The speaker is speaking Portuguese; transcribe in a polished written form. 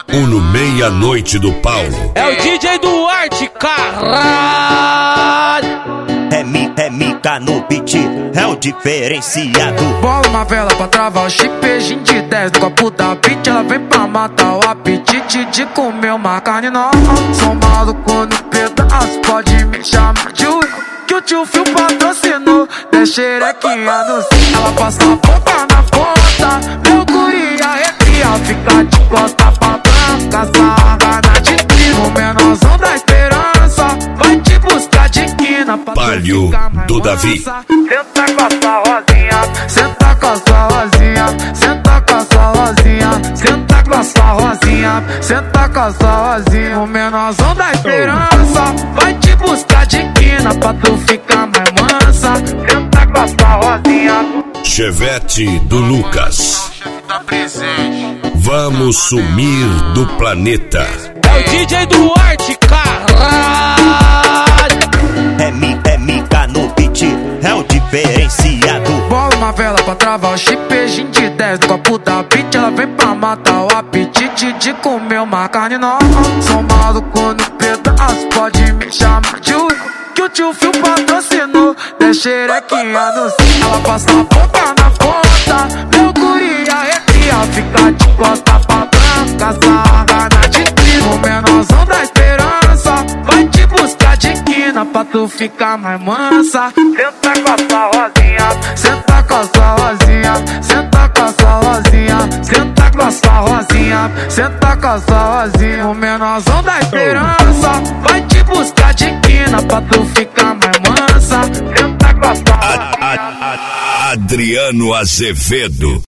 O no meia-noite do Paulo. É o DJ Duarte, caralho. É mica no beat, é o diferenciado. Bola uma vela pra travar o chipejinho de 10 do copo da beat. Ela vem pra matar o apetite de comer uma carne nova. Sou maluco no pedaço, pode me chamar de Will, que o tio Fio patrocinou. Deixa xerequinha no cim, ela passa a boca na ponta. Meu guri arrepia, fica de costa pra branca. Sarrada de trigo, o menorzão da esperança vai te buscar de quina pra Palio do Davi. Senta com a sua rosinha, senta com a sua rosinha, senta com a sua rosinha, senta com a sua rosinha, senta com a sua rosinha. O menorzão da esperança vai te buscar de quina pra tu ficar mais mansa. Senta com a sua rosinha. Chevette do Lucas. Vamos sumir do planeta. É o DJ Duarte, caralho. É mica no beat, é o diferenciado. Bola uma vela pra travar o chipejinho de 10 do copo da beat. Ela vem pra matar o apetite de comer uma carne nova. Sou maluco no pedaço, pode me chamar de Will, que o tio Fio patrocinou. Deixa xerequinha no cim, ela passa a boca na ponta. Meu guri arrepia, fica de costa pra branca. Sarrada de trigo, o menorzão da esperança vai te buscar de quina pra tu ficar mais mansa. Senta com a sua rosinha, senta com a sua rosinha, senta com a sua rosinha, senta com a sua rosinha, senta com a sua rosinha. O menorzão da esperança vai te buscar de quina pra tu ficar mais mansa. Senta com a sua rosinha. Adriano Azevedo.